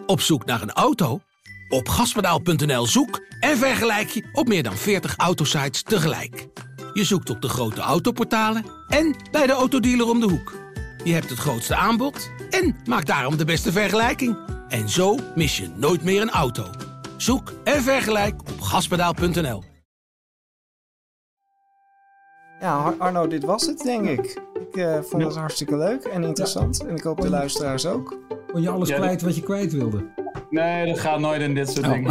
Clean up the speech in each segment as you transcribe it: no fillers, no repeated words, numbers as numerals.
Op zoek naar een auto? Op gaspedaal.nl zoek en vergelijk je op meer dan 40 autosites tegelijk. Je zoekt op de grote autoportalen en bij de autodealer om de hoek. Je hebt het grootste aanbod en maakt daarom de beste vergelijking. En zo mis je nooit meer een auto. Zoek en vergelijk op gaspedaal.nl. Ja, Arno, dit was het, denk ik. Ik vond het hartstikke leuk en interessant. En ik hoop de luisteraars ook. Kon je alles kwijt wat je kwijt wilde? Nee, dat gaat nooit in dit soort dingen.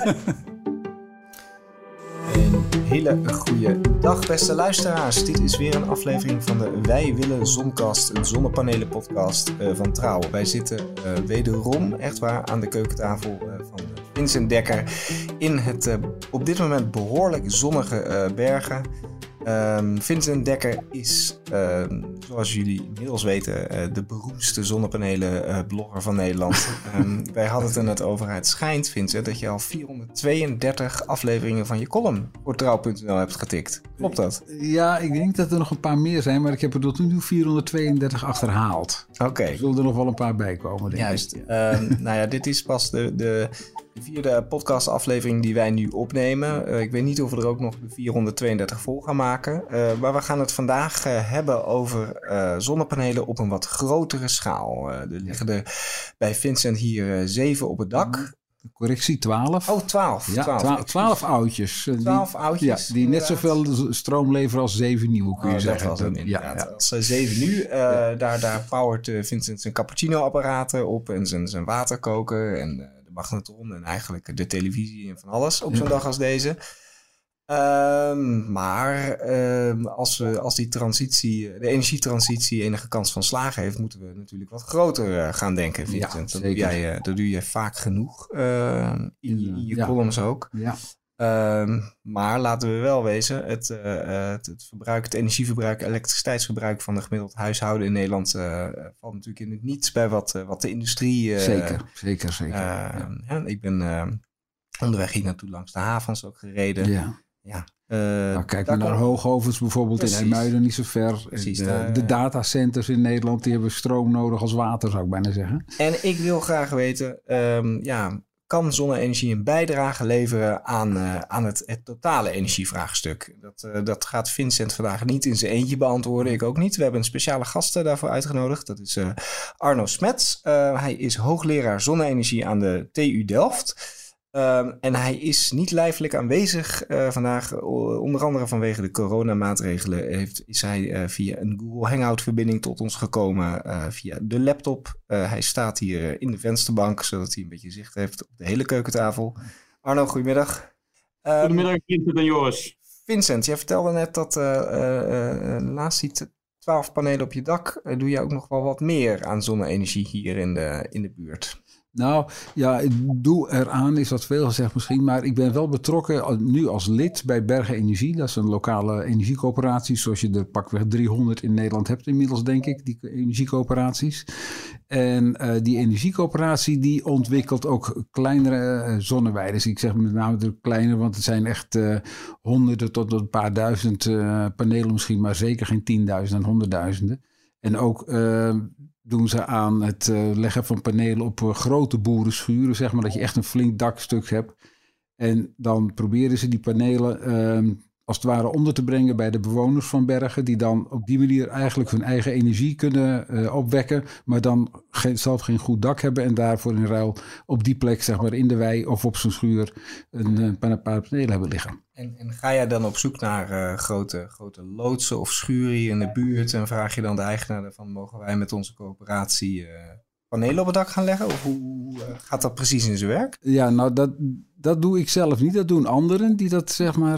Een hele goede dag, beste luisteraars. Dit is weer een aflevering van de Wij Willen Zoncast, een zonnepanelenpodcast van Trouw. Wij zitten wederom, echt waar, aan de keukentafel van Vincent Dekker in het op dit moment behoorlijk zonnige Bergen. Vincent Dekker is, zoals jullie inmiddels weten, de beroemdste zonnepanelen-blogger van Nederland. Wij hadden het er net over. Het schijnt, Vincent, dat je al 432 afleveringen van je column voor Trouw.nl hebt getikt. Klopt dat? Ja, ik denk dat er nog een paar meer zijn, maar ik heb er tot nu toe 432 achterhaald. Oké. Er zullen er nog wel een paar bij komen, denk ik. Juist. Nou ja, dit is pas de vierde podcastaflevering die wij nu opnemen. Ik weet niet of we er ook nog de 432 vol gaan maken. Maar we gaan het vandaag hebben over zonnepanelen op een wat grotere schaal. Er liggen er bij Vincent hier 7 op het dak. Correctie, 12. Oh, 12. Ja, 12 oudjes. 12 oudjes. Ja, die net zoveel stroom leveren als 7 nieuwe, kun je zeggen. Dat was hem inderdaad. Als 7 nu, daar powert Vincent zijn cappuccino-apparaten op en zijn waterkoker en de magnetron en eigenlijk de televisie en van alles op zo'n dag als deze. Maar als die transitie, de energietransitie enige kans van slagen heeft, moeten we natuurlijk wat groter gaan denken, Vincent. Ja, dat doe je vaak genoeg in je columns ook. Ja. Maar laten we wel wezen, het energieverbruik, elektriciteitsverbruik van een gemiddeld huishouden in Nederland valt natuurlijk in het niets bij wat de industrie... Zeker. Ik ben onderweg hier naartoe langs de havens ook gereden. Ja. Kijk maar naar Hoogovens bijvoorbeeld in IJmuiden, niet zo ver. De datacenters in Nederland, die hebben stroom nodig als water, zou ik bijna zeggen. En ik wil graag weten, kan zonne-energie een bijdrage leveren aan het totale energievraagstuk? Dat gaat Vincent vandaag niet in zijn eentje beantwoorden, ik ook niet. We hebben een speciale gast daarvoor uitgenodigd. Dat is Arno Smets. Hij is hoogleraar zonne-energie aan de TU Delft. En hij is niet lijfelijk aanwezig vandaag, onder andere vanwege de coronamaatregelen is hij via een Google Hangout verbinding tot ons gekomen via de laptop. Hij staat hier in de vensterbank, zodat hij een beetje zicht heeft op de hele keukentafel. Arno, goedemiddag. Goedemiddag, Vincent en Joris. Vincent, jij vertelde net dat naast die 12 panelen op je dak doe je ook nog wel wat meer aan zonne-energie hier in de buurt. Nou, ja, ik doe eraan, is wat veel gezegd misschien, maar ik ben wel betrokken nu als lid bij Bergen Energie. Dat is een lokale energiecoöperatie, zoals je er pakweg 300 in Nederland hebt inmiddels, denk ik, die energiecoöperaties. En die energiecoöperatie die ontwikkelt ook kleinere zonneweiden. Ik zeg met name de kleine, want het zijn echt honderden tot een paar duizend panelen misschien, maar zeker geen 10.000 en honderdduizenden. En ook doen ze aan het leggen van panelen op grote boerenschuren, zeg maar, dat je echt een flink dakstuk hebt. En dan proberen ze die panelen als het ware onder te brengen bij de bewoners van Bergen, die dan op die manier eigenlijk hun eigen energie kunnen opwekken, maar dan zelf geen goed dak hebben en daarvoor in ruil op die plek, zeg maar, in de wei of op zijn schuur een paar panelen hebben liggen. En ga jij dan op zoek naar grote loodsen of schuren hier in de buurt en vraag je dan de eigenaar ervan, mogen wij met onze coöperatie panelen op het dak gaan leggen? Of hoe gaat dat precies in zijn werk? Ja, nou dat doe ik zelf niet. Dat doen anderen die dat, zeg maar,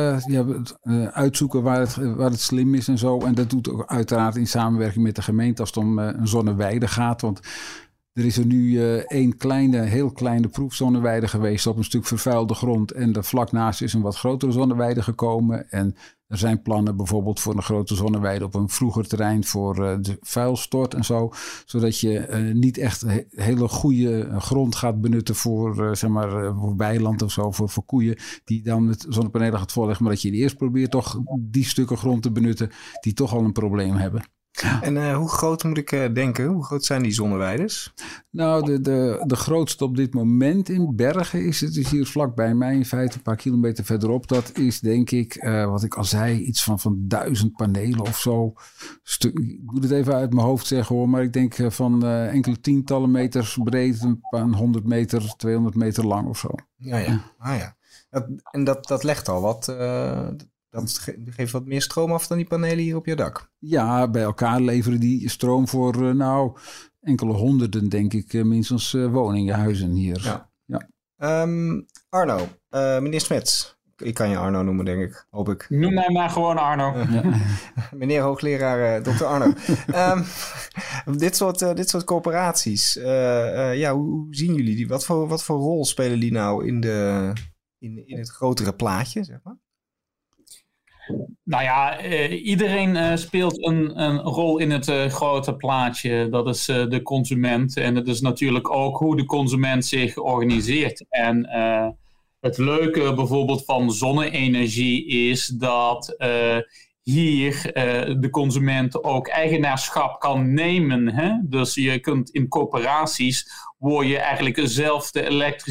uitzoeken waar het slim is en zo. En dat doet ook uiteraard in samenwerking met de gemeente als het om een zonneweide gaat. Want er is er nu één heel kleine proefzonneweide geweest op een stuk vervuilde grond. En er vlak naast is een wat grotere zonneweide gekomen. En er zijn plannen bijvoorbeeld voor een grote zonneweide op een vroeger terrein voor de vuilstort en zo. Zodat je niet echt hele goede grond gaat benutten voor, voor weiland of zo, voor koeien. Die dan met zonnepanelen gaat volleggen. Maar dat je eerst probeert toch die stukken grond te benutten die toch al een probleem hebben. En hoe groot moet ik denken? Hoe groot zijn die zonneweiders? Nou, de grootste op dit moment in Bergen is het. Is hier vlakbij mij in feite een paar kilometer verderop. Dat is denk ik, wat ik al zei, iets van 1000 panelen of zo. Ik moet het even uit mijn hoofd zeggen hoor. Maar ik denk van enkele tientallen meters breed, een 100 meter, 200 meter lang of zo. Ja. Dat legt al wat... Dat geeft wat meer stroom af dan die panelen hier op je dak. Ja, bij elkaar leveren die stroom voor enkele honderden, denk ik, minstens woningen, huizen hier. Ja. Arno, meneer Smets. Ik kan je Arno noemen, denk ik. Hoop ik. Noem mij maar gewoon Arno. Meneer hoogleraar Dr. Arno. Dit soort corporaties. Hoe zien jullie die? Wat voor rol spelen die nou in het grotere plaatje, zeg maar? Nou ja, iedereen speelt een rol in het grote plaatje. Dat is de consument. En het is natuurlijk ook hoe de consument zich organiseert. En het leuke bijvoorbeeld van zonne-energie is dat hier de consument ook eigenaarschap kan nemen. Hè? Dus je kunt in corporaties word je eigenlijk zelf de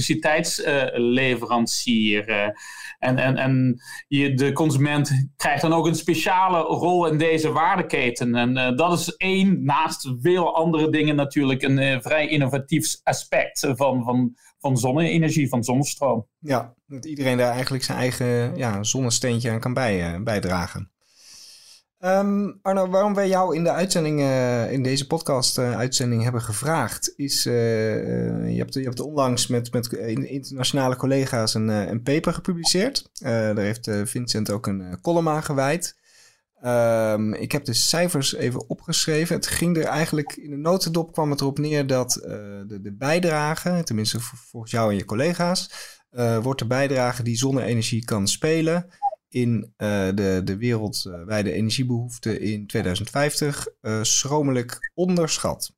elektriciteitsleverancier. En de consument krijgt dan ook een speciale rol in deze waardeketen. En dat is naast veel andere dingen natuurlijk een vrij innovatief aspect van zonne-energie, van zonnestroom. Ja, dat iedereen daar eigenlijk zijn eigen zonnesteentje aan kan bijdragen. Arno, waarom wij jou in de uitzending, in deze podcast-uitzending hebben gevraagd, is je hebt onlangs met internationale collega's een paper gepubliceerd. Daar heeft Vincent ook een column aan gewijd. Ik heb de cijfers even opgeschreven. Het ging er eigenlijk, in de notendop kwam het erop neer dat de bijdrage, tenminste volgens jou en je collega's, wordt de bijdrage die zonne-energie kan spelen in de wereldwijde energiebehoefte in 2050 schromelijk onderschat.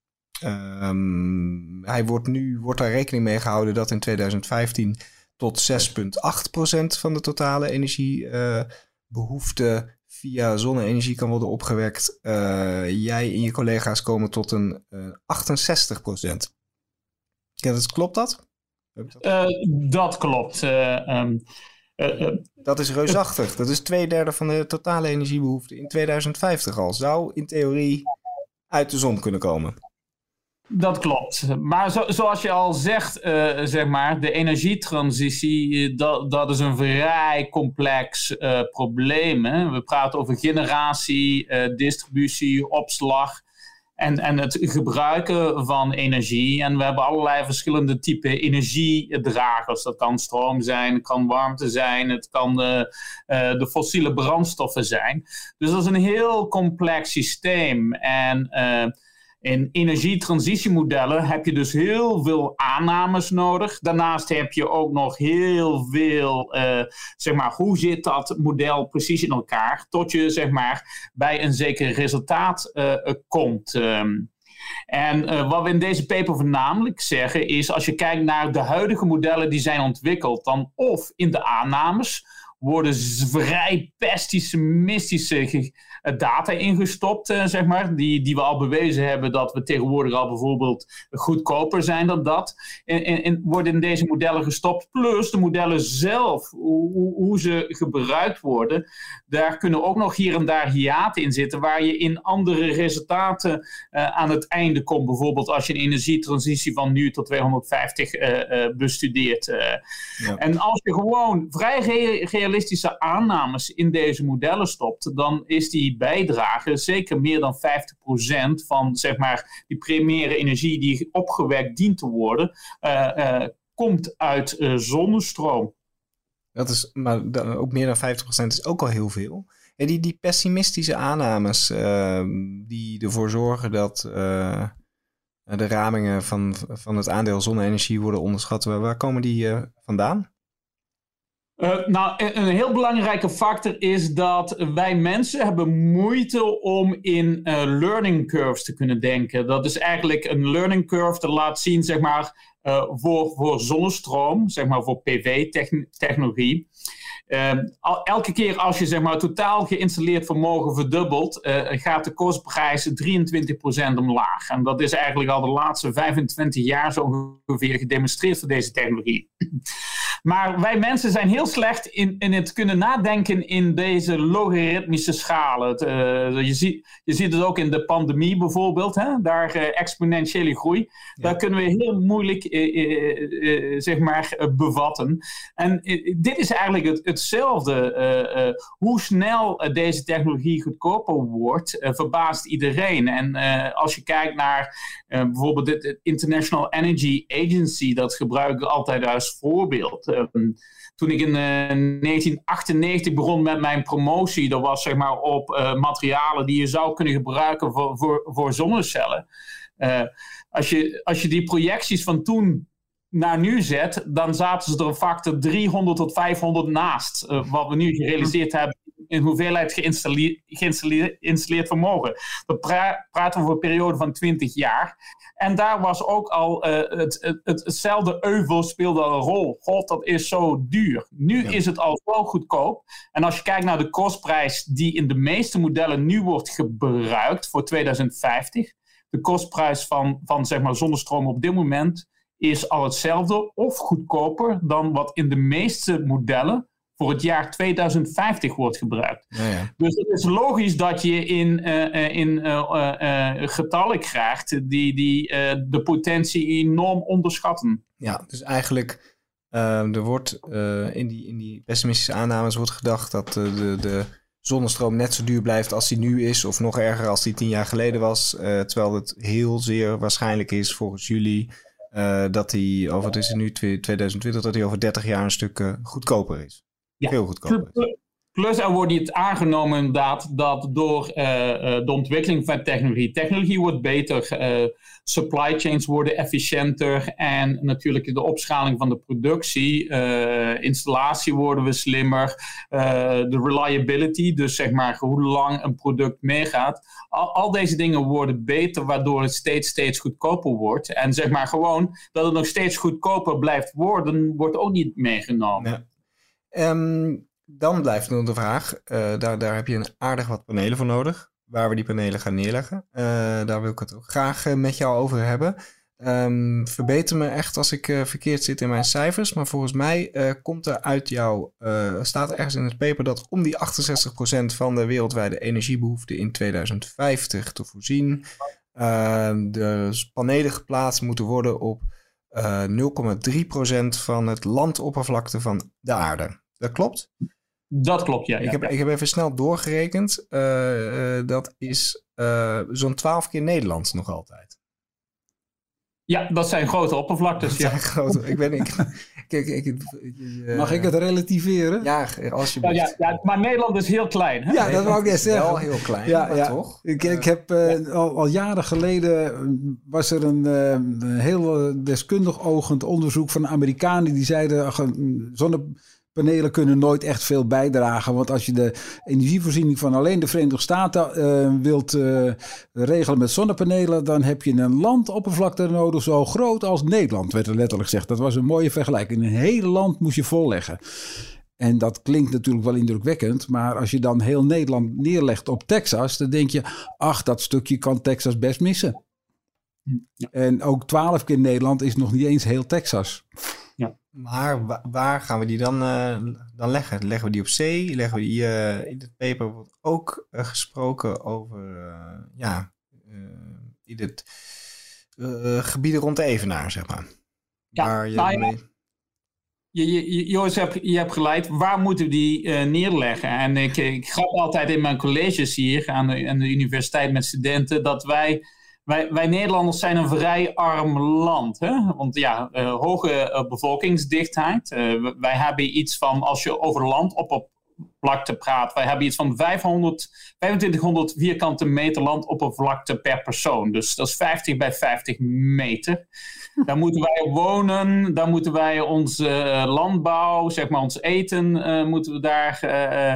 Wordt daar rekening mee gehouden dat in 2015 tot 6,8% van de totale energiebehoefte via zonne-energie kan worden opgewekt. Jij en je collega's komen tot een 68%. Ja, klopt dat? Dat klopt. Dat is reusachtig. Dat is 2/3 van de totale energiebehoefte in 2050 al. Zou in theorie uit de zon kunnen komen. Dat klopt. Maar zoals je al zegt, zeg maar, de energietransitie, dat is een vrij complex probleem. Hè? We praten over generatie, distributie, opslag en het gebruiken van energie. En we hebben allerlei verschillende typen energiedragers. Dat kan stroom zijn, het kan warmte zijn, het kan de fossiele brandstoffen zijn. Dus dat is een heel complex systeem. En in energietransitiemodellen heb je dus heel veel aannames nodig. Daarnaast heb je ook nog heel veel, zeg maar, hoe zit dat model precies in elkaar, tot je, zeg maar, bij een zeker resultaat komt. En wat we in deze paper voornamelijk zeggen is, als je kijkt naar de huidige modellen die zijn ontwikkeld, dan of in de aannames worden vrij pessimistische data ingestopt, zeg maar, die we al bewezen hebben dat we tegenwoordig al bijvoorbeeld goedkoper zijn dan dat. Worden in deze modellen gestopt. Plus de modellen zelf, hoe ze gebruikt worden, daar kunnen ook nog hier en daar hiaten in zitten, waar je in andere resultaten aan het einde komt. Bijvoorbeeld als je een energietransitie van nu tot 250 bestudeert. Ja. En als je gewoon vrij realistische aannames in deze modellen stopt, dan is die bijdrage zeker meer dan 50% van, zeg maar, die primaire energie die opgewekt dient te worden, komt uit zonnestroom. Dat is, maar ook meer dan 50% is ook al heel veel. En die pessimistische aannames die ervoor zorgen dat de ramingen van het aandeel zonne-energie worden onderschat, waar komen die vandaan? Nou, een heel belangrijke factor is dat wij mensen hebben moeite om in learning curves te kunnen denken. Dat is eigenlijk een learning curve te laten zien, zeg maar, voor zonnestroom, zeg maar voor PV-technologie. elke keer als je zeg maar totaal geïnstalleerd vermogen verdubbelt, gaat de kostprijs 23% omlaag. En dat is eigenlijk al de laatste 25 jaar zo ongeveer gedemonstreerd voor deze technologie. Maar wij mensen zijn heel slecht in het kunnen nadenken in deze logaritmische schalen. Je ziet het ook in de pandemie bijvoorbeeld, hè? Daar exponentiële groei. Ja. Daar kunnen we heel moeilijk zeg maar bevatten. En dit is eigenlijk hetzelfde. Hoe snel deze technologie goedkoper wordt, verbaast iedereen. En als je kijkt naar bijvoorbeeld het International Energy Agency, dat gebruik ik altijd als voorbeeld. Toen ik in 1998 begon met mijn promotie, dat was zeg maar op materialen die je zou kunnen gebruiken voor zonnecellen. Als je die projecties van toen naar nu zet, dan zaten ze er een factor 300 tot 500 naast. Wat we nu gerealiseerd hebben in hoeveelheid geïnstalleerd vermogen. We praten over een periode van 20 jaar. En daar was ook al hetzelfde euvel speelde al een rol. God, dat is zo duur. Nu is het al wel goedkoop. En als je kijkt naar de kostprijs die in de meeste modellen nu wordt gebruikt voor 2050. De kostprijs van zeg maar zonnestroom op dit moment is al hetzelfde of goedkoper dan wat in de meeste modellen voor het jaar 2050 wordt gebruikt. Ja. Dus het is logisch dat je in getallen krijgt die de potentie enorm onderschatten. Ja, dus eigenlijk er wordt in die pessimistische aannames wordt gedacht dat de zonnestroom net zo duur blijft als die nu is, of nog erger als die 10 jaar geleden was. Terwijl het heel zeer waarschijnlijk is volgens jullie dat die, of het is nu 2020, dat die over 30 jaar een stuk goedkoper is. Ja. Veel goedkoper. Plus er wordt iets aangenomen inderdaad dat door de ontwikkeling van technologie wordt beter, supply chains worden efficiënter en natuurlijk de opschaling van de productie, installatie worden we slimmer, de reliability, dus zeg maar hoe lang een product meegaat. Al deze dingen worden beter, waardoor het steeds goedkoper wordt. En zeg maar gewoon dat het nog steeds goedkoper blijft worden, wordt ook niet meegenomen. Ja. Dan blijft nog de vraag, daar heb je een aardig wat panelen voor nodig, waar we die panelen gaan neerleggen. Daar wil ik het ook graag met jou over hebben. Verbeter me echt als ik verkeerd zit in mijn cijfers, maar volgens mij komt er uit jou, staat ergens in het paper dat om die 68% van de wereldwijde energiebehoefte in 2050 te voorzien, de panelen geplaatst moeten worden op 0,3% van het landoppervlakte van de aarde. Dat klopt? Dat klopt, ja. Ik heb even snel doorgerekend. Dat is zo'n 12 keer Nederland nog altijd. Ja, dat zijn grote oppervlaktes. Dat zijn grote. Mag ik het relativeren? Ja, alsjeblieft. Ja, maar Nederland is heel klein. Hè? Ja, dat wou ik net zeggen. Wel heel klein, maar toch. Ik heb al jaren geleden was er een heel deskundig oogend onderzoek van Amerikanen die zeiden zonnepanelen kunnen nooit echt veel bijdragen. Want als je de energievoorziening van alleen de Verenigde Staten wilt regelen met zonnepanelen, dan heb je een landoppervlakte nodig zo groot als Nederland, werd er letterlijk gezegd. Dat was een mooie vergelijking. Een hele land moest je volleggen. En dat klinkt natuurlijk wel indrukwekkend, maar als je dan heel Nederland neerlegt op Texas, dan denk je, ach, dat stukje kan Texas best missen. Ja. En ook 12 keer Nederland is nog niet eens heel Texas. Ja. Maar waar gaan we die dan leggen? Leggen we die op zee? Leggen we die in het paper wordt ook gesproken over in het gebieden rond de Evenaar, zeg maar. Joris, je hebt gelijk. Waar moeten we die neerleggen? En ik grap altijd in mijn colleges hier aan de universiteit met studenten dat wij Nederlanders zijn een vrij arm land. Hè? Want hoge bevolkingsdichtheid. Wij hebben iets van, als je over landoppervlakte praat, wij hebben iets van 2500 vierkante meter landoppervlakte per persoon. Dus dat is 50 bij 50 meter. Daar moeten wij wonen, daar moeten wij onze landbouw, zeg maar ons eten, moeten we daar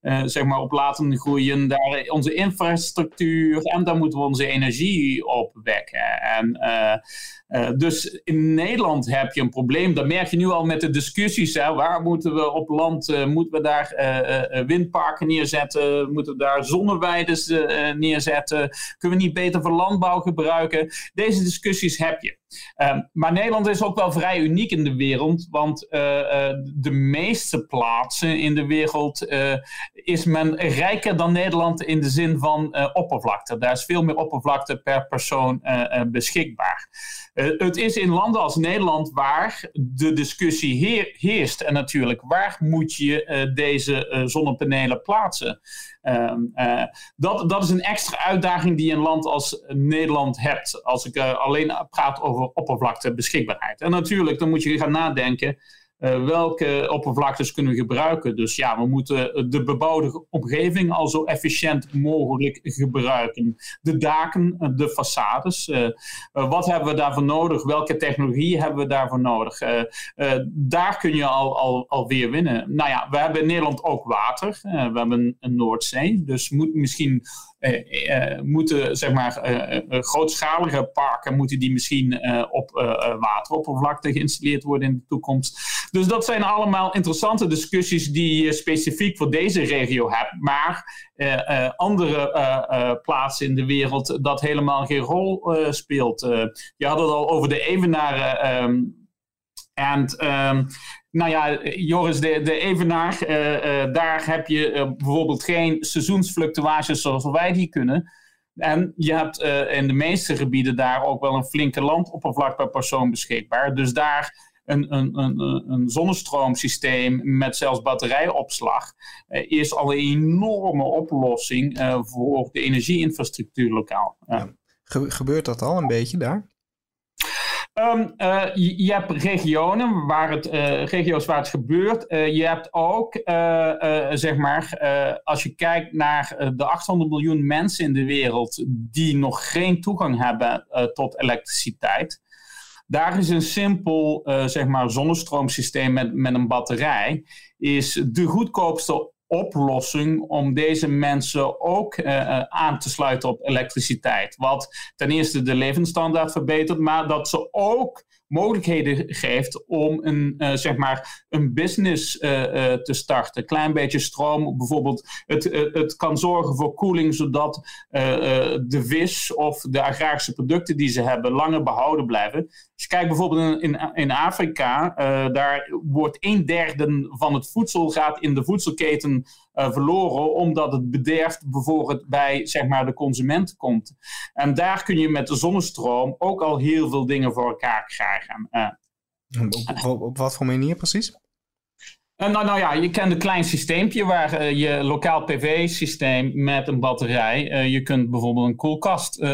zeg maar op laten groeien. Daar onze infrastructuur en daar moeten we onze energie op wekken. En dus in Nederland heb je een probleem. Dat merk je nu al met de discussies. Hè. Waar moeten we op land, moeten we daar windparken neerzetten? Moeten we daar zonneweiden neerzetten? Kunnen we niet beter voor landbouw gebruiken? Deze discussies heb je. Maar Nederland is ook wel vrij uniek in de wereld, want de meeste plaatsen in de wereld is men rijker dan Nederland in de zin van oppervlakte. Daar is veel meer oppervlakte per persoon beschikbaar. Het is in landen als Nederland waar de discussie heerst. En natuurlijk, waar moet je deze zonnepanelen plaatsen? Dat is een extra uitdaging die een land als Nederland hebt. Als ik alleen praat over oppervlaktebeschikbaarheid. En natuurlijk, dan moet je gaan nadenken. Welke oppervlaktes kunnen we gebruiken? Dus ja, we moeten de bebouwde omgeving al zo efficiënt mogelijk gebruiken. De daken, de façades. Wat hebben we daarvoor nodig? Welke technologie hebben we daarvoor nodig? Daar kun je alweer winnen. Nou ja, we hebben in Nederland ook water. We hebben een Noordzee. Dus misschien moeten zeg maar grootschalige parken moeten die misschien op wateroppervlakte geïnstalleerd worden in de toekomst. Dus dat zijn allemaal interessante discussies die je specifiek voor deze regio hebt. Maar andere plaatsen in de wereld dat helemaal geen rol speelt. Je had het al over de evenaren. Nou ja, Joris, de evenaar, daar heb je bijvoorbeeld geen seizoensfluctuaties zoals wij die kunnen. En je hebt in de meeste gebieden daar ook wel een flinke landoppervlak per persoon beschikbaar. Dus daar een zonnestroomsysteem met zelfs batterijopslag is al een enorme oplossing voor de energieinfrastructuur lokaal. Gebeurt dat al een beetje daar? Je hebt regio's waar het gebeurt. Je hebt ook, zeg maar, als je kijkt naar de 800 miljoen mensen in de wereld die nog geen toegang hebben tot elektriciteit. Daar is een simpel, zeg maar, zonnestroomsysteem met een batterij is de goedkoopste oplossing om deze mensen ook aan te sluiten op elektriciteit. Wat ten eerste de levensstandaard verbetert, maar dat ze ook mogelijkheden geeft om zeg maar een business te starten. Een klein beetje stroom, bijvoorbeeld. Het kan zorgen voor koeling, zodat de vis of de agrarische producten die ze hebben langer behouden blijven. Als je kijkt bijvoorbeeld in Afrika, daar wordt 1/3 van het voedsel gaat in de voedselketen verloren, omdat het bederf bijvoorbeeld bij zeg maar, de consument komt. En daar kun je met de zonnestroom ook al heel veel dingen voor elkaar krijgen. Op wat voor manier precies? Nou ja, je kent een klein systeempje waar je lokaal PV-systeem met een batterij. Je kunt bijvoorbeeld een koelkast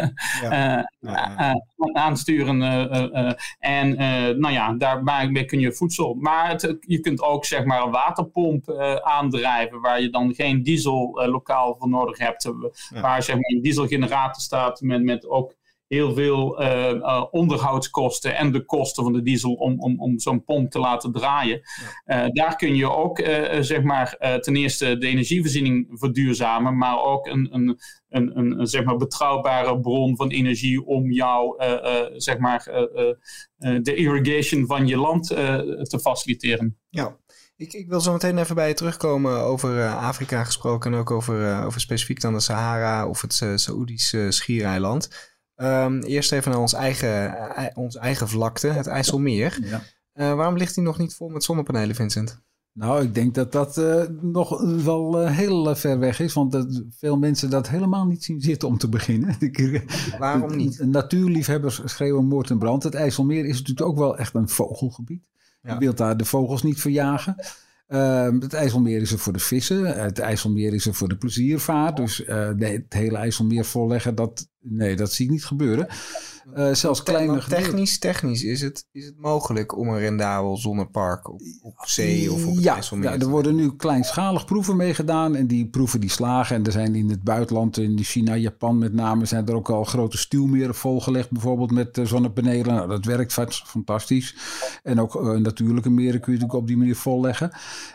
aansturen. Nou ja, daarbij kun je voedsel. Maar je kunt ook zeg maar een waterpomp aandrijven waar je dan geen diesel lokaal voor nodig hebt. Waar zeg maar een dieselgenerator staat met ook heel veel onderhoudskosten en de kosten van de diesel om zo'n pomp te laten draaien. Ja. Daar kun je ook zeg maar, ten eerste de energievoorziening verduurzamen, maar ook een zeg maar betrouwbare bron van energie om jou zeg maar, de irrigation van je land te faciliteren. Ja. Ik wil zo meteen even bij je terugkomen over Afrika gesproken en ook over specifiek dan de Sahara of het Saoedische schiereiland. Eerst even naar onze eigen vlakte, het IJsselmeer. Ja. Waarom ligt die nog niet vol met zonnepanelen, Vincent? Nou, ik denk dat nog wel heel ver weg is. Want veel mensen dat helemaal niet zien zitten om te beginnen. Waarom niet? Natuurliefhebbers schreeuwen moord en brand. Het IJsselmeer is natuurlijk ook wel echt een vogelgebied. Ja. Je wilt daar de vogels niet verjagen. Het IJsselmeer is er voor de vissen. Het IJsselmeer is er voor de pleziervaart. Dus het hele IJsselmeer volleggen, dat zie ik niet gebeuren. Zelfs kleine technisch is het mogelijk om een rendabel zonnepark op zee of op het IJsselmeer te er worden nu kleinschalig proeven mee gedaan. En die proeven die slagen. En er zijn in het buitenland, in China, Japan met name, zijn er ook al grote stuwmeren volgelegd. Bijvoorbeeld met zonnepanelen. Nou, dat werkt fantastisch. En ook natuurlijke meren kun je natuurlijk op die manier volleggen.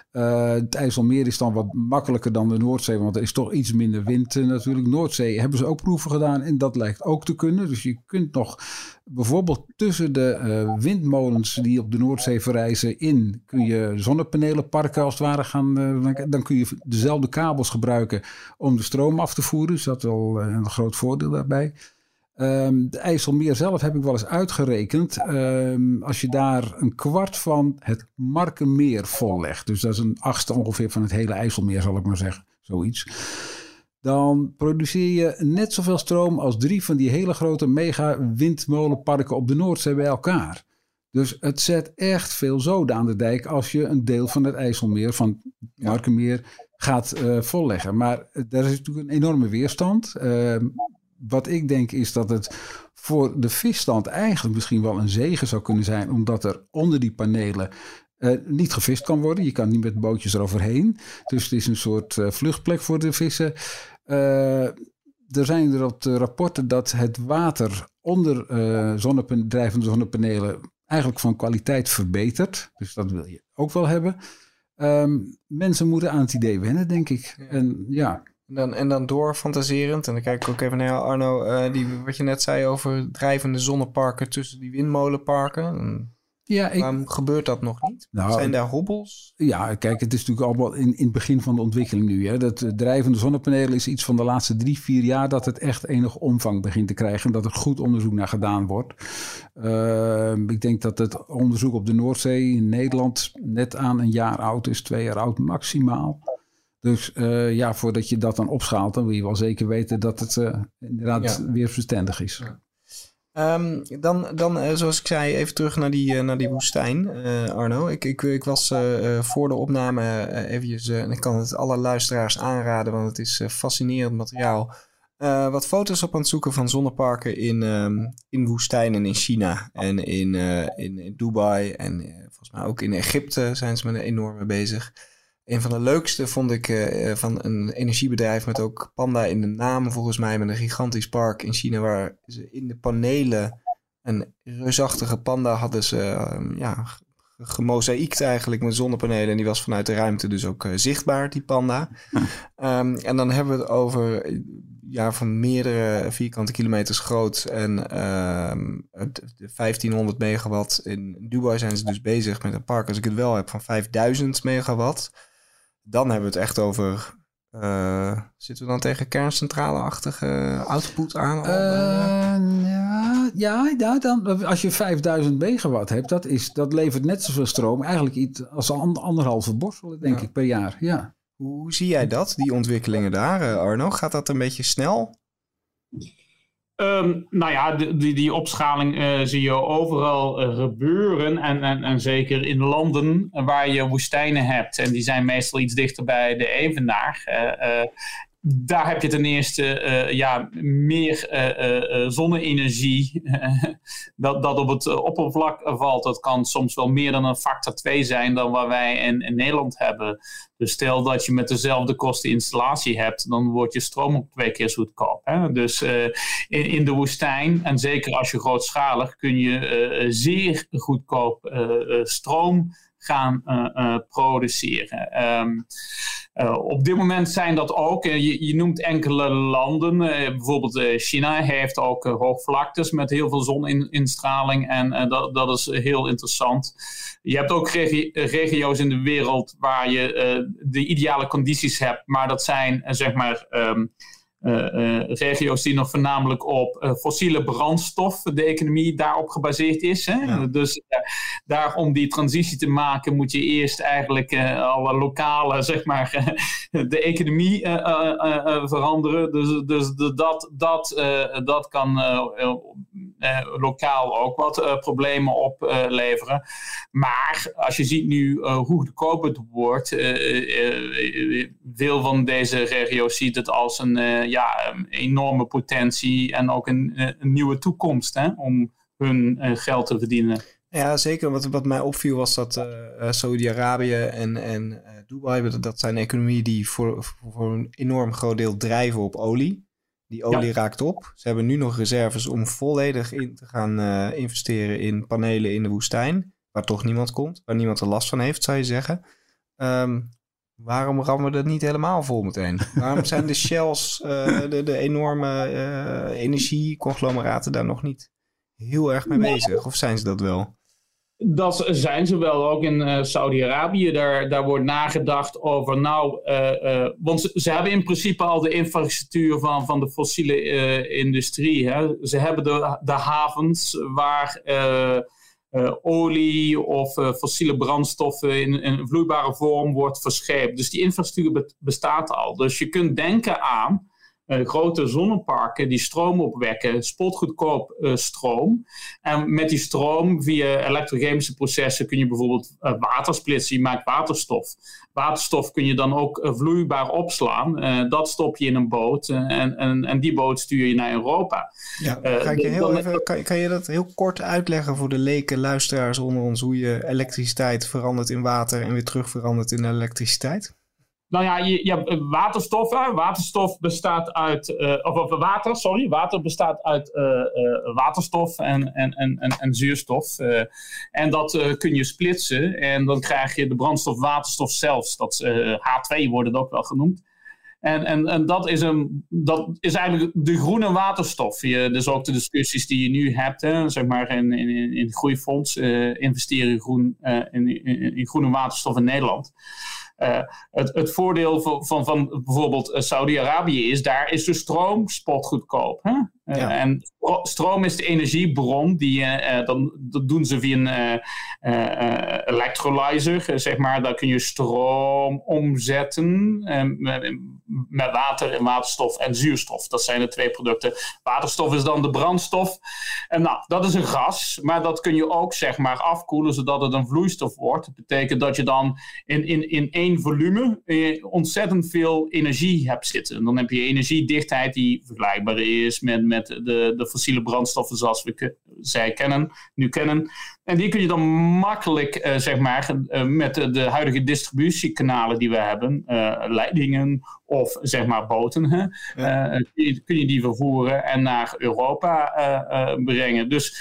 Het IJsselmeer is dan wat makkelijker dan de Noordzee, want er is toch iets minder wind natuurlijk. Noordzee hebben ze ook proeven gedaan en dat lijkt ook te kunnen. Dus je kunt nog bijvoorbeeld tussen de windmolens die op de Noordzee verrijzen in, kun je zonnepanelenparken als het ware gaan. Dan kun je dezelfde kabels gebruiken om de stroom af te voeren. Dus dat is wel een groot voordeel daarbij. De IJsselmeer zelf heb ik wel eens uitgerekend. Als je daar een kwart van het Markenmeer vollegt. Dus dat is een achtste ongeveer van het hele IJsselmeer, zal ik maar zeggen. Zoiets. Dan produceer je net zoveel stroom als 3 van die hele grote mega windmolenparken op de Noordzee bij elkaar. Dus het zet echt veel zoden aan de dijk als je een deel van het IJsselmeer, van het Markenmeer, gaat volleggen. Maar daar is natuurlijk een enorme weerstand. Wat ik denk is dat het voor de visstand eigenlijk misschien wel een zegen zou kunnen zijn. Omdat er onder die panelen niet gevist kan worden. Je kan niet met bootjes eroverheen. Dus het is een soort vluchtplek voor de vissen. Er zijn er wat rapporten dat het water onder drijvende zonnepanelen eigenlijk van kwaliteit verbetert. Dus dat wil je ook wel hebben. Mensen moeten aan het idee wennen, denk ik. En ja... En dan doorfantaserend, en dan kijk ik ook even naar jou, Arno, wat je net zei over drijvende zonneparken tussen die windmolenparken. Waarom gebeurt dat nog niet? Zijn daar hobbels? Ja, kijk, het is natuurlijk allemaal in het begin van de ontwikkeling nu. Hè. Dat drijvende zonnepanelen is iets van de laatste 3-4 jaar dat het echt enig omvang begint te krijgen en dat er goed onderzoek naar gedaan wordt. Ik denk dat het onderzoek op de Noordzee in Nederland net aan een jaar oud is, 2 jaar oud maximaal. Dus voordat je dat dan opschaalt, dan wil je wel zeker weten dat het inderdaad weer verstandig is. Ja. Dan zoals ik zei, even terug naar die woestijn, Arno. Ik was voor de opname eventjes, en ik kan het alle luisteraars aanraden, want het is fascinerend materiaal. Wat foto's op aan het zoeken van zonneparken in woestijnen in China en in Dubai en volgens mij ook in Egypte zijn ze met een enorme bezig. Een van de leukste vond ik van een energiebedrijf met ook panda in de naam, volgens mij, met een gigantisch park in China, waar ze in de panelen een reusachtige panda hadden ze gemozaïekt eigenlijk met zonnepanelen. En die was vanuit de ruimte dus ook zichtbaar, die panda. En dan hebben we het over van meerdere vierkante kilometers groot en de 1500 megawatt. In Dubai zijn ze dus bezig met een park, als ik het wel heb, van 5000 megawatt. Dan hebben we het echt over... zitten we dan tegen kerncentrale-achtige output aan? Dan, als je 5000 megawatt hebt, dat levert net zoveel stroom. Eigenlijk iets als 1,5 borselen, denk ik, per jaar. Ja. Hoe zie jij dat, die ontwikkelingen daar, Arno? Gaat dat een beetje snel? Die opschaling zie je overal gebeuren en zeker in landen waar je woestijnen hebt. En die zijn meestal iets dichter bij de evenaar. Daar heb je ten eerste meer zonne-energie dat op het oppervlak valt. Dat kan soms wel meer dan een factor 2 zijn dan wat wij in Nederland hebben. Dus stel dat je met dezelfde kosten installatie hebt, dan wordt je stroom ook 2 keer zo goedkoop. Hè? Dus in de woestijn, en zeker als je grootschalig, kun je zeer goedkoop stroom gaan produceren. Op dit moment zijn dat ook, je noemt enkele landen, bijvoorbeeld China heeft ook hoogvlaktes met heel veel zoninstraling en dat is heel interessant. Je hebt ook regio's in de wereld waar je de ideale condities hebt, maar dat zijn regio's die nog voornamelijk op fossiele brandstof, de economie daarop gebaseerd is. Hè? Ja. Dus daar om die transitie te maken moet je eerst eigenlijk alle lokale, de economie veranderen. Dus dat kan lokaal ook wat problemen opleveren. Maar als je ziet nu hoe goedkoop het wordt, veel van deze regio's ziet het als een enorme potentie en ook een nieuwe toekomst om hun geld te verdienen. Ja, zeker. Wat mij opviel was dat Saudi-Arabië en Dubai, dat zijn economieën die voor een enorm groot deel drijven op olie. Die olie raakt op. Ze hebben nu nog reserves om volledig in te gaan investeren in panelen in de woestijn, waar toch niemand komt, waar niemand er last van heeft, zou je zeggen. Waarom rammen we dat niet helemaal vol meteen? Waarom zijn de Shells, de enorme energieconglomeraten daar nog niet heel erg mee bezig? Of zijn ze dat wel? Dat zijn ze wel, ook in Saudi-Arabië. Daar wordt nagedacht over, want ze hebben in principe al de infrastructuur van de fossiele industrie. Hè. Ze hebben de havens waar olie of fossiele brandstoffen in vloeibare vorm wordt verscheept. Dus die infrastructuur bestaat al. Dus je kunt denken aan grote zonneparken die stroom opwekken, spotgoedkoop stroom. En met die stroom via elektrochemische processen kun je bijvoorbeeld water splitsen. Je maakt waterstof. Waterstof kun je dan ook vloeibaar opslaan. Dat stop je in een boot en die boot stuur je naar Europa. Ja, kan je dat heel kort uitleggen voor de leken luisteraars onder ons, hoe je elektriciteit verandert in water en weer terug verandert in elektriciteit? Nou ja, je hebt waterstof. Waterstof bestaat uit water bestaat uit waterstof en zuurstof. En dat kun je splitsen. En dan krijg je de brandstof waterstof zelfs. Dat H2 wordt het ook wel genoemd. En dat is eigenlijk de groene waterstof. Dus ook de discussies die je nu hebt, zeg maar in het groeifonds, investeren in groene waterstof in Nederland. Het voordeel van bijvoorbeeld Saudi-Arabië is, daar is de stroom spotgoedkoop. Hè? Ja. En stroom is de energiebron, dat doen ze via een electrolyzer, zeg maar. Daar kun je stroom omzetten met water en waterstof en zuurstof. Dat zijn de 2 producten. Waterstof is dan de brandstof. En dat is een gas, maar dat kun je ook, zeg maar, afkoelen zodat het een vloeistof wordt. Dat betekent dat je dan in één volume ontzettend veel energie hebt zitten. Dan heb je energiedichtheid die vergelijkbaar is met de fossiele brandstoffen zoals we nu kennen. En die kun je dan makkelijk, zeg maar, met de huidige distributiekanalen die we hebben, leidingen of, zeg maar, boten, kun je die vervoeren en naar Europa brengen. Dus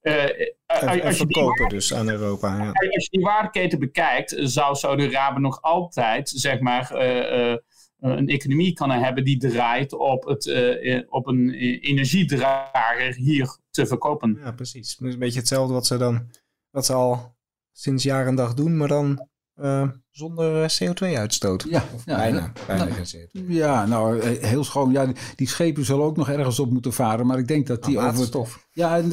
als je verkopen dus aan Europa. Ja. Als je die waardeketen bekijkt, zou Saudi-Arabië nog altijd, zeg maar, een economie kunnen hebben die draait op een energiedrager hier te verkopen. Ja, precies. Dus een beetje hetzelfde wat ze al sinds jaar en dag doen, maar dan zonder CO2-uitstoot. Ja, bijna geen CO2. Ja, nou, heel schoon. Ja, die schepen zullen ook nog ergens op moeten varen, maar ik denk dat die waterstof.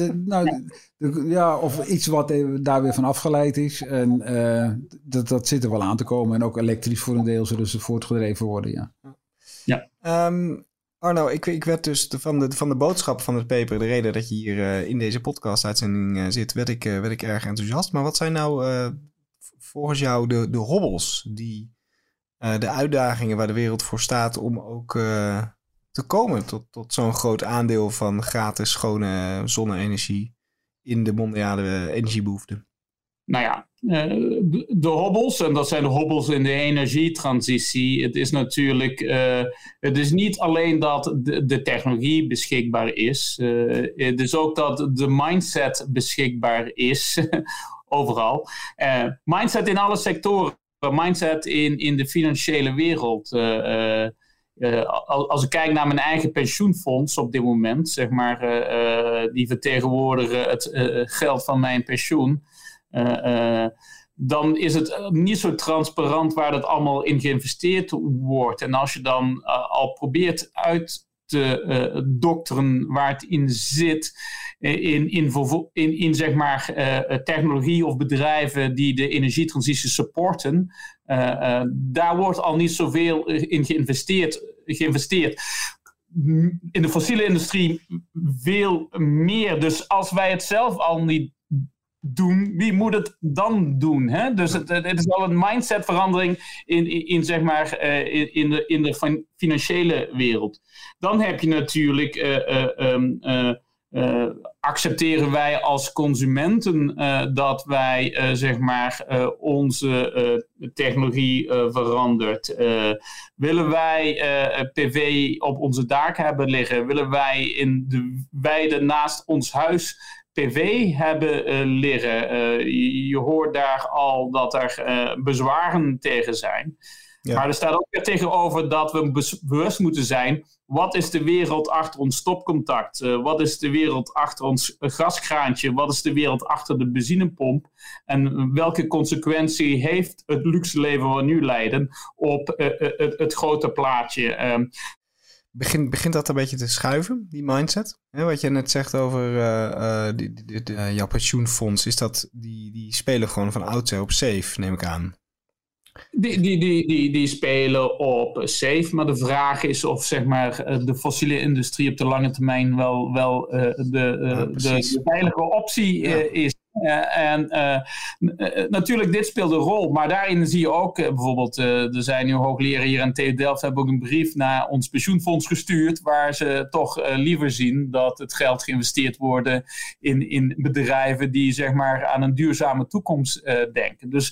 Of iets wat daar weer van afgeleid is. En dat zit er wel aan te komen. En ook elektrisch voor een deel zullen ze voortgedreven worden, ja. Arno, ik werd dus van de boodschap van het paper, de reden dat je hier in deze podcast-uitzending zit, werd ik erg enthousiast. Maar wat zijn nou volgens jou de hobbels, de uitdagingen waar de wereld voor staat om ook te komen tot zo'n groot aandeel van gratis schone zonne-energie in de mondiale energiebehoeften? Nou ja, de hobbels, en dat zijn de hobbels in de energietransitie. Het is natuurlijk, het is niet alleen dat de technologie beschikbaar is. Het is ook dat de mindset beschikbaar is, overal. Mindset in alle sectoren, mindset in de financiële wereld. Als ik kijk naar mijn eigen pensioenfonds op dit moment, zeg maar, die vertegenwoordigen het geld van mijn pensioen. Dan is het niet zo transparant waar dat allemaal in geïnvesteerd wordt. En als je dan al probeert uit te dokteren waar het in zit, in zeg maar technologie of bedrijven die de energietransitie supporten, daar wordt al niet zoveel in geïnvesteerd. In de fossiele industrie veel meer. Dus als wij het zelf al niet doen, wie moet het dan doen? Hè? Dus het is wel een mindsetverandering in zeg maar, in de financiële wereld. Dan heb je natuurlijk accepteren wij als consumenten dat wij zeg maar onze technologie verandert. Willen wij PV op onze dak hebben liggen? Willen wij in de weide naast ons huis PV hebben liggen. Je hoort daar al dat er bezwaren tegen zijn. Ja. Maar er staat ook weer tegenover dat we bewust moeten zijn. Wat is de wereld achter ons stopcontact? Wat is de wereld achter ons gaskraantje? Wat is de wereld achter de benzinepomp? En welke consequentie heeft het luxe leven wat we nu leiden op het grote plaatje? Begint dat een beetje te schuiven, die mindset? Wat je net zegt over jouw pensioenfonds, is dat die spelen gewoon van oudsher op safe, neem ik aan. Die spelen op safe, maar de vraag is of zeg maar, de fossiele industrie op de lange termijn wel de veilige optie is. Natuurlijk, dit speelt een rol, maar daarin zie je ook bijvoorbeeld, er zijn nu hoogleraren hier aan TU Delft, hebben ook een brief naar ons pensioenfonds gestuurd, waar ze toch liever zien dat het geld geïnvesteerd wordt in bedrijven die zeg maar aan een duurzame toekomst denken. Dus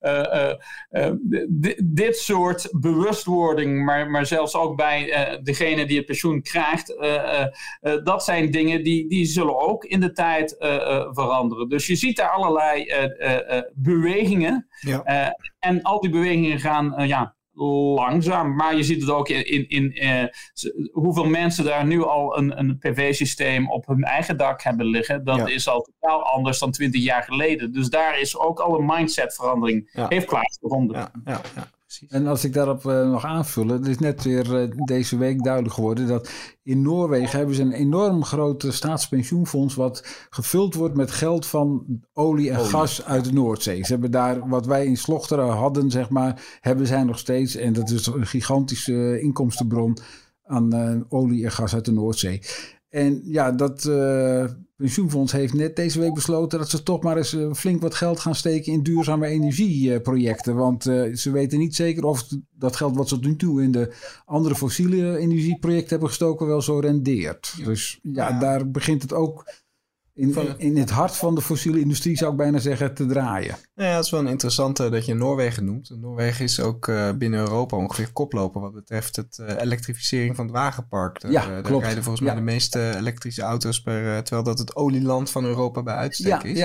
dit soort bewustwording, maar zelfs ook bij degene die het pensioen krijgt, dat zijn dingen die zullen ook in de tijd veranderen. Dus je ziet daar allerlei bewegingen. Ja. En al die bewegingen gaan langzaam. Maar je ziet het ook in hoeveel mensen daar nu al een PV-systeem op hun eigen dak hebben liggen. Dat is al totaal anders dan 20 jaar geleden. Dus daar is ook al een mindsetverandering heeft plaatsgevonden. Ja. En als ik daarop nog aanvullen, het is net weer deze week duidelijk geworden dat in Noorwegen hebben ze een enorm groot staatspensioenfonds wat gevuld wordt met geld van olie en gas uit de Noordzee. Ze hebben daar, wat wij in Slochteren hadden, zeg maar, hebben zij nog steeds. En dat is een gigantische inkomstenbron aan olie en gas uit de Noordzee. En ja, dat pensioenfonds heeft net deze week besloten dat ze toch maar eens flink wat geld gaan steken in duurzame energieprojecten. Want ze weten niet zeker of dat geld wat ze tot nu toe in de andere fossiele energieprojecten hebben gestoken wel zo rendeert. Dus daar begint het ook in het hart van de fossiele industrie, zou ik bijna zeggen, te draaien. Ja, het is wel een interessante dat je Noorwegen noemt. Noorwegen is ook binnen Europa ongeveer koploper wat betreft het elektrificering van het wagenpark. Daar rijden volgens mij de meeste elektrische auto's terwijl dat het olieland van Europa bij uitstek is.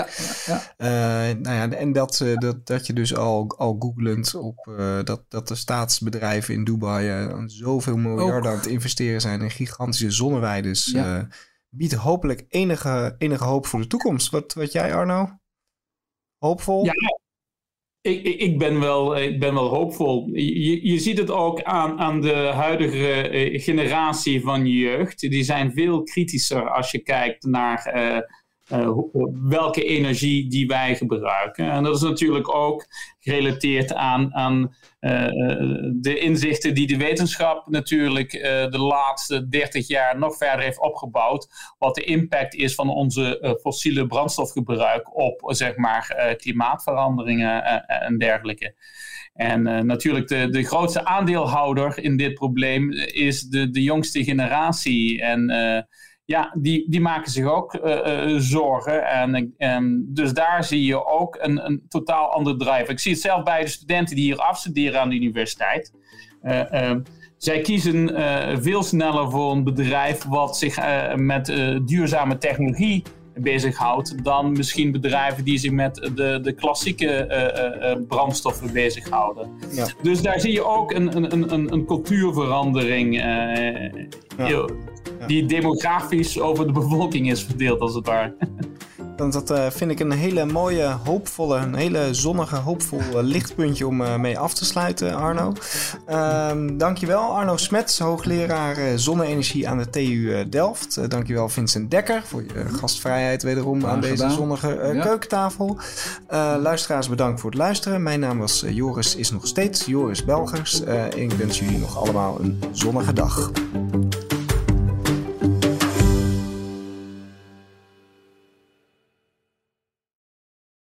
En dat je dus al googlend op dat de staatsbedrijven in Dubai zoveel miljarden aan het investeren zijn in gigantische zonneweides. Biedt hopelijk enige hoop voor de toekomst. Wat jij, Arno? Hoopvol? Ja, ik ben wel hoopvol. Je ziet het ook aan de huidige generatie van jeugd. Die zijn veel kritischer als je kijkt naar welke energie die wij gebruiken. En dat is natuurlijk ook gerelateerd aan de inzichten die de wetenschap natuurlijk de laatste 30 jaar nog verder heeft opgebouwd. Wat de impact is van onze fossiele brandstofgebruik op zeg maar klimaatveranderingen en dergelijke. En natuurlijk de grootste aandeelhouder in dit probleem is de jongste generatie. En die maken zich ook zorgen. En dus daar zie je ook een totaal ander drive. Ik zie het zelf bij de studenten die hier afstuderen aan de universiteit. Zij kiezen veel sneller voor een bedrijf wat zich met duurzame technologie bezighoudt dan misschien bedrijven die zich met de klassieke brandstoffen bezighouden. Ja. Dus daar zie je ook een cultuurverandering die demografisch over de bevolking is verdeeld, als het ware. Dat vind ik een hele mooie, hoopvolle, een hele zonnige, hoopvol lichtpuntje om mee af te sluiten, Arno. Dankjewel, Arno Smets, hoogleraar zonne-energie aan de TU Delft. Dankjewel, Vincent Dekker, voor je gastvrijheid wederom aan deze zonnige keukentafel. Luisteraars, bedankt voor het luisteren. Mijn naam was Joris, is nog steeds Joris Belgers. Ik wens jullie nog allemaal een zonnige dag.